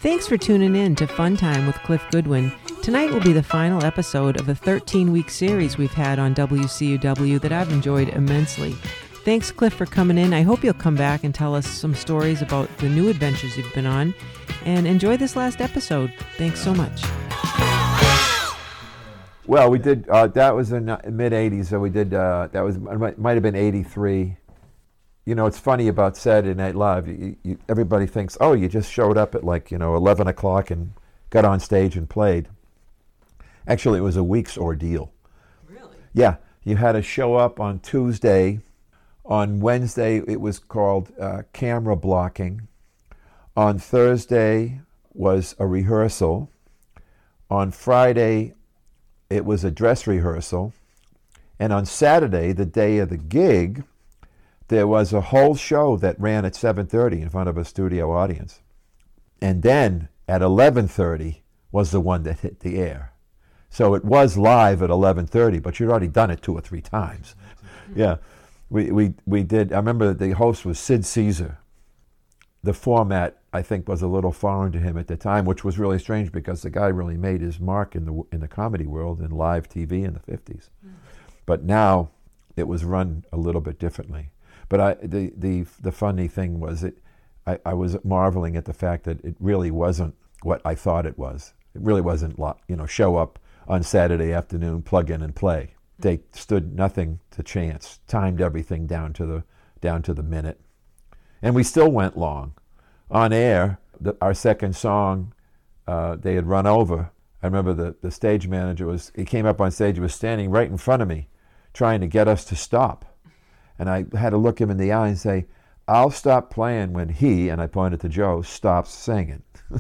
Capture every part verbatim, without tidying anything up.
Thanks for tuning in to Fun Time with Cliff Goodwin. Tonight will be the final episode of a thirteen-week series we've had on W C U W that I've enjoyed immensely. Thanks, Cliff, for coming in. I hope you'll come back and tell us some stories about the new adventures you've been on. And enjoy this last episode. Thanks so much. Well, we did, uh, that was in the mid-eighties, so we did, uh, that was, might, might have been eighty-three. You know, it's funny about Saturday Night Live. You, you, everybody thinks, oh, you just showed up at like, you know, eleven o'clock and got on stage and played. Actually, it was a week's ordeal. Really? Yeah. You had to show up on Tuesday. On Wednesday, it was called uh, camera blocking. On Thursday was a rehearsal. On Friday, it was a dress rehearsal. And on Saturday, the day of the gig, there was a whole show that ran at seven thirty in front of a studio audience. And then at eleven thirty was the one that hit the air. So it was live at eleven thirty, but you'd already done it two or three times. Yeah, we, we, we did. I remember the host was Sid Caesar. The format, I think, was a little foreign to him at the time, which was really strange because the guy really made his mark in the in the comedy world in live T V in the fifties. Mm. But now it was run a little bit differently. But I, the, the the funny thing was it, I, I was marveling at the fact that it really wasn't what I thought it was. It really wasn't, you know, show up on Saturday afternoon, plug in and play. They stood nothing to chance, timed everything down to the down to the minute. And we still went long. On air, the, our second song, uh, they had run over. I remember the, the stage manager was, he came up on stage, he was standing right in front of me, trying to get us to stop. And I had to look him in the eye and say, I'll stop playing when he, and I pointed to Joe, stops singing.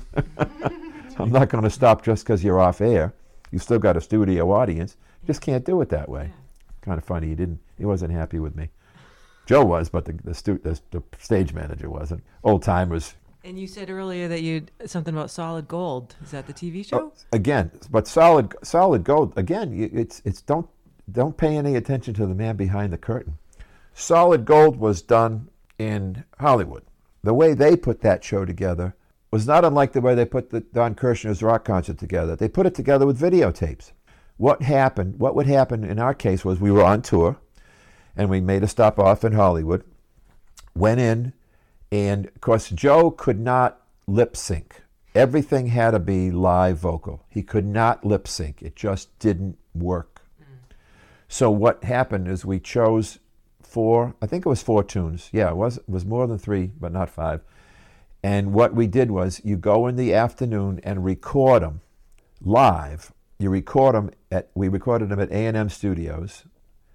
I'm not going to stop just because you're off air. You still got a studio audience. You just can't do it that way. Kind of funny. He didn't. He wasn't happy with me. Joe was, but the the, stu- the, the stage manager wasn't. Old timers. And you said earlier that you something about Solid Gold. Is that the T V show? Oh, again, but Solid Solid Gold. Again, it's it's don't don't pay any attention to the man behind the curtain. Solid Gold was done in Hollywood. The way they put that show together was not unlike the way they put the Don Kirshner's rock concert together. They put it together with videotapes. What happened? What would happen in our case was we were on tour. And we made a stop off in Hollywood, went in, and of course Joe could not lip sync. Everything had to be live vocal. He could not lip sync. It just didn't work. Mm. So what happened is we chose four, I think it was four tunes. Yeah, it was, it was more than three, but not five. And what we did was you go in the afternoon and record them live. You record them at, we recorded them at A and M Studios.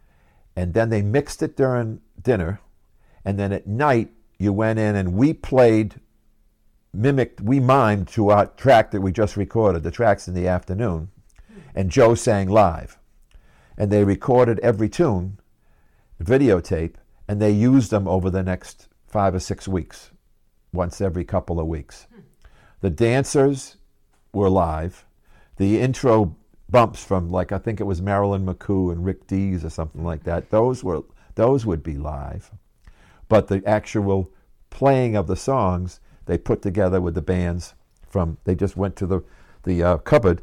And then they mixed it during dinner, and then at night you went in and we played, mimicked, we mimed to our track that we just recorded, the tracks in the afternoon, and Joe sang live. And they recorded every tune, videotape, and they used them over the next five or six weeks, once every couple of weeks. The dancers were live. The intro bumps from, like, I think it was Marilyn McCoo and Rick Dees or something like that. Those were those would be live. But the actual playing of the songs, they put together with the bands from, they just went to the, the uh, cupboard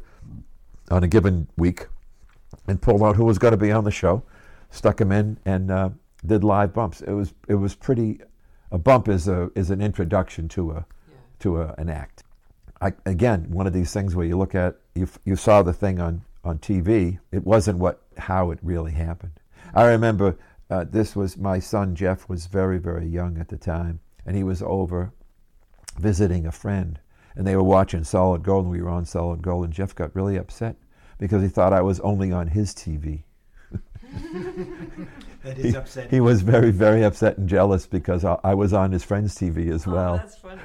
on a given week and pulled out who was going to be on the show, stuck them in, and uh, did live bumps. It was it was pretty, a bump is a is an introduction to a yeah. to a, an act. I, again, one of these things where you look at, you you saw the thing on, on T V, it wasn't what how it really happened. I remember uh, this was, my son Jeff was very, very young at the time, and he was over visiting a friend, and they were watching Solid Gold, and we were on Solid Gold, and Jeff got really upset because he thought I was only on his T V. That is he, upsetting. He was very, very upset and jealous because I, I was on his friend's T V as oh, well. That's funny.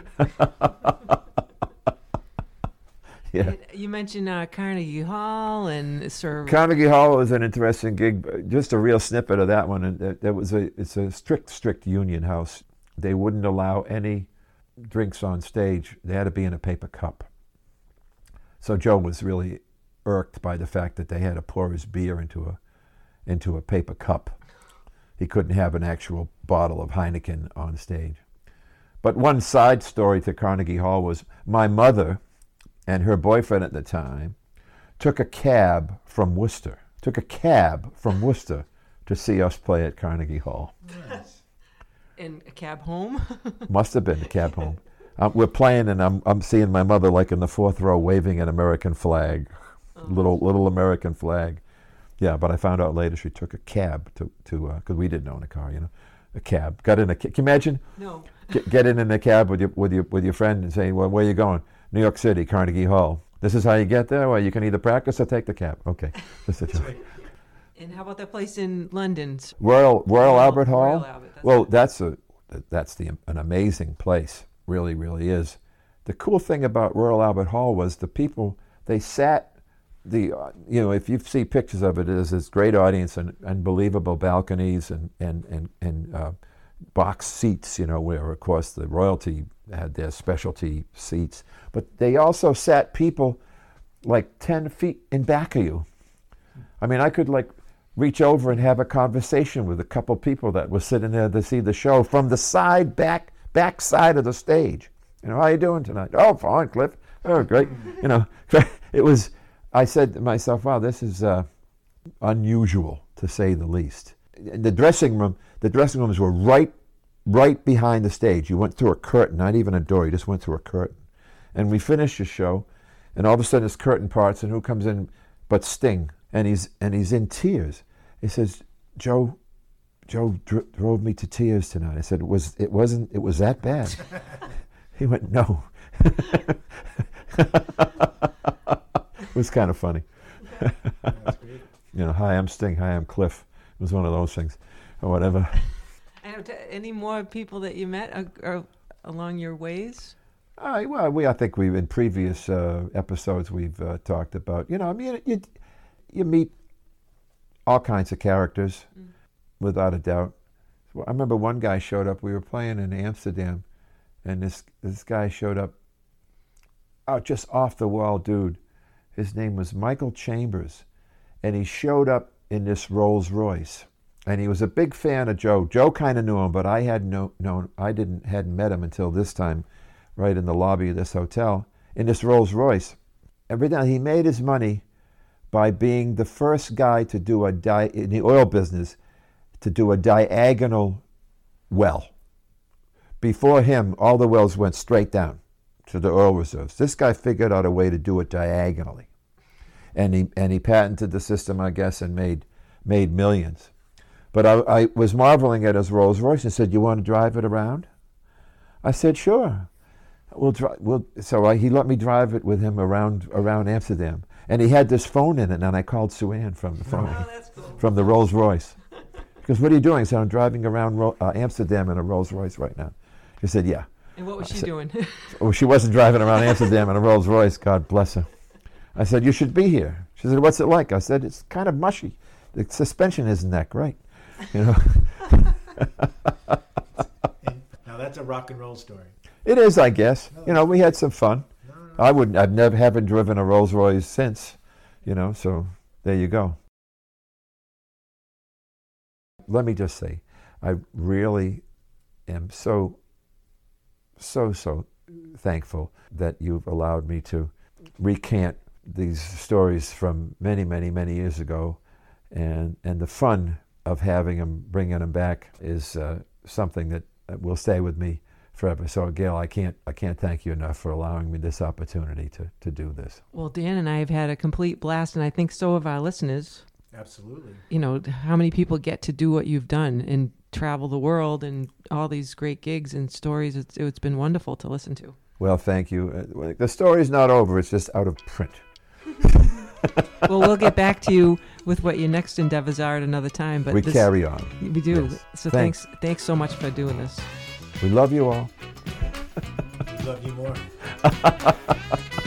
Yeah. You mentioned uh, Carnegie Hall and Sir. Carnegie Hall was an interesting gig. Just a real snippet of that one. And there, there was a. It's a strict, strict union house. They wouldn't allow any drinks on stage. They had to be in a paper cup. So Joe was really irked by the fact that they had to pour his beer into a into a paper cup. He couldn't have an actual bottle of Heineken on stage. But one side story to Carnegie Hall was my mother and her boyfriend at the time took a cab from Worcester, took a cab from Worcester to see us play at Carnegie Hall. Nice. In a cab home? Must have been a cab home. Um, we're playing, and I'm I'm seeing my mother like in the fourth row waving an American flag, oh. little little American flag. Yeah, but I found out later she took a cab to to because uh, we didn't own a car, you know, a cab. Got in a. Can you imagine? No. Get, get in in a cab with your with your with your friend and saying, "Well, where are you going?" New York City, Carnegie Hall. This is how you get there. Well, you can either practice or take the cab. Okay, that's a joke. And how about that place in London? Royal Royal Albert Hall. Royal Albert, that's well, right. that's a that's the an amazing place. Really, really is. The cool thing about Royal Albert Hall was the people. They sat. The uh, you know, if you see pictures of it, it is this great audience and unbelievable balconies and and and and uh, box seats. You know, where of course the royalty had their specialty seats, but they also sat people like ten feet in back of you. I mean, I could like reach over and have a conversation with a couple people that were sitting there to see the show from the side back back side of the stage. You know, how you doing tonight? Oh, fine, Cliff. Oh, great. You know, it was. I said to myself, wow, this is uh, unusual, to say the least. The dressing room, the dressing rooms were right, right behind the stage. You went through a curtain, not even a door. You just went through a curtain. And we finished the show, and all of a sudden this curtain parts, and who comes in but Sting? And he's and he's in tears. He says, Joe, Joe dr- drove me to tears tonight. I said, it was it wasn't it was that bad. He went, no. It was kind of funny. That's great. You know, hi, I'm Sting. Hi, I'm Cliff. It was one of those things, or whatever. And any more people that you met uh, uh, along your ways? Uh, well, we I think we've in previous uh, episodes we've uh, talked about. You know, I mean, you you meet all kinds of characters, mm. without a doubt. I remember one guy showed up. We were playing in Amsterdam, and this this guy showed up. Oh, just off the wall, dude. His name was Michael Chambers, and he showed up in this Rolls Royce, and he was a big fan of Joe. Joe kind of knew him, but I had no known. I didn't hadn't met him until this time, right in the lobby of this hotel in this Rolls Royce. Every time he made his money by being the first guy to do a di- in the oil business to do a diagonal well. Before him, all the wells went straight down to the oil reserves. This guy figured out a way to do it diagonally, and he and he patented the system, I guess, and made made millions. But I, I was marveling at his Rolls Royce and said, "You want to drive it around?" I said, "Sure, we'll drive." We'll, so I, he let me drive it with him around around Amsterdam, and he had this phone in it, and I called Sue Ann from the phone, oh, that's cool. from the Rolls Royce. Because what are you doing? I said, "I'm driving around Ro- uh, Amsterdam in a Rolls Royce right now." She said, "Yeah." And what was she said, doing? Well, she wasn't driving around Amsterdam in a Rolls Royce, God bless her. I said, "You should be here." She said, "What's it like?" I said, "It's kind of mushy. The suspension isn't that great." You know. And now that's a rock and roll story. It is, I guess. No. You know, we had some fun. No, no. I wouldn't. I've never haven't driven a Rolls Royce since. You know, so there you go. Let me just say, I really am so, so, so thankful that you've allowed me to recant these stories from many, many, many years ago, and and the fun of having them, bringing them back, is uh, something that will stay with me forever. So, Gail, I can't I can't thank you enough for allowing me this opportunity to to do this. Well, Dan and I have had a complete blast, and I think so have our listeners. Absolutely. You know, how many people get to do what you've done and travel the world and all these great gigs and stories. It's, it's been wonderful to listen to. Well, thank you. Uh, the story's not over. It's just out of print. Well, we'll get back to you with what your next endeavors are at another time. But we this, carry on. We do. Yes. So thanks. thanks thanks so much for doing this. We love you all. Love you more.